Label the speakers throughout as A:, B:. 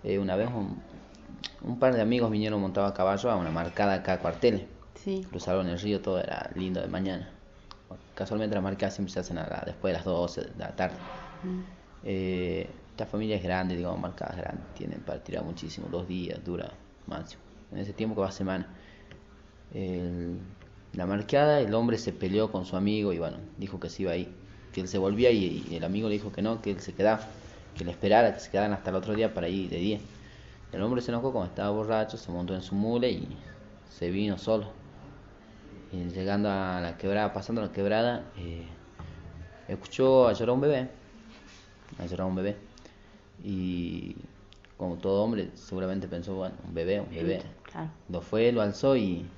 A: Una vez un par de amigos vinieron montados a caballo a una marcada acá a Cuarteles.
B: Sí.
A: Cruzaron el río, todo era lindo de mañana. Casualmente las marcadas siempre se hacen después de las 12 de la tarde. Esta familia es grande, digamos, marcadas grandes, tienen para tirar muchísimo, 2 días dura máximo. En ese tiempo que va semana. La marcada, el hombre se peleó con su amigo y bueno, dijo que se iba ahí, que él se volvía y el amigo le dijo que no, que él se quedaba, que le esperara, que se quedaran hasta el otro día para ir de día. El hombre se enojó, como estaba borracho, se montó en su mule y se vino solo. Y llegando a la quebrada, pasando la quebrada, escuchó a llorar un bebé, y como todo hombre seguramente pensó, bueno, un bebé,
B: Claro.
A: lo fue, lo alzó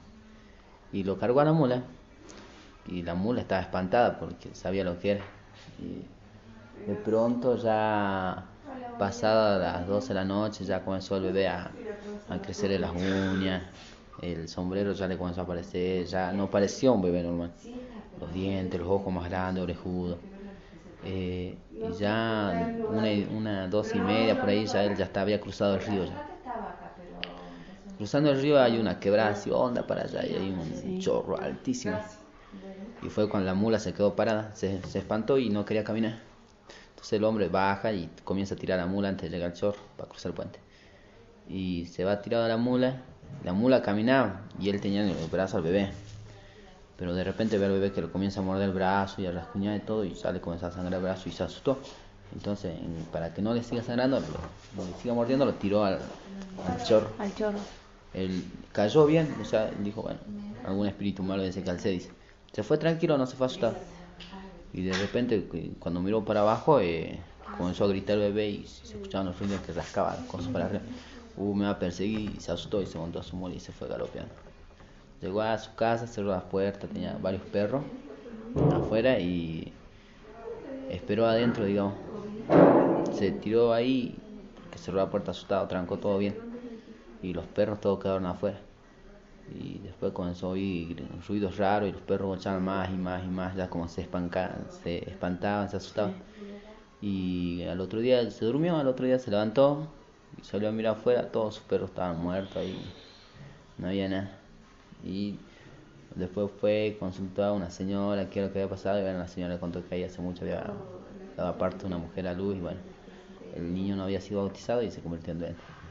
A: y lo cargó a la mula, y la mula estaba espantada porque sabía lo que era. Y de pronto, ya pasadas las 12 de la noche, ya comenzó el bebé a crecerle las uñas, el sombrero ya le comenzó a aparecer, ya no parecía un bebé normal, los dientes, los ojos más grandes, orejudos. Y ya una 12:30 por ahí, ya él ya había cruzado el río ya. Cruzando el río hay una quebrada así honda para allá y hay un chorro altísimo. Y fue cuando la mula se quedó parada, se espantó y no quería caminar. Entonces el hombre baja y comienza a tirar a la mula antes de llegar al chorro para cruzar el puente. Y se va tirado a la mula caminaba y él tenía en el brazo al bebé. Pero de repente ve al bebé que le comienza a morder el brazo y a rasguñar y todo, y sale, comienza a sangrar el brazo y se asustó. Entonces, para que no le siga sangrando, le siga mordiendo, lo tiró al chorro.
B: Al chorro.
A: Él cayó bien, o sea, dijo, bueno, algún espíritu malo de ese calcé, dice. Se fue tranquilo, no se fue asustado. Y de repente, cuando miró para abajo, comenzó a gritar el bebé y se escuchaban los ruidos que rascaba las cosas para arriba. Me va a perseguir, y se asustó y se montó a su mula y se fue galopeando. Llegó a su casa, cerró las puertas, tenía varios perros afuera y esperó adentro, digamos. Se tiró ahí, que cerró la puerta asustado, trancó todo bien. Y los perros todos quedaron afuera. Y después comenzó a oír ruidos raros y los perros echaban más y más y más, ya como se espantaban, se asustaban. Y al otro día se durmió, al otro día se levantó y salió a mirar afuera, todos sus perros estaban muertos ahí, no había nada. Y después fue, consultó a una señora qué era lo que había pasado y bueno, la señora le contó que ahí hace mucho había dado parte una mujer a luz y bueno, el niño no había sido bautizado y se convirtió en duende.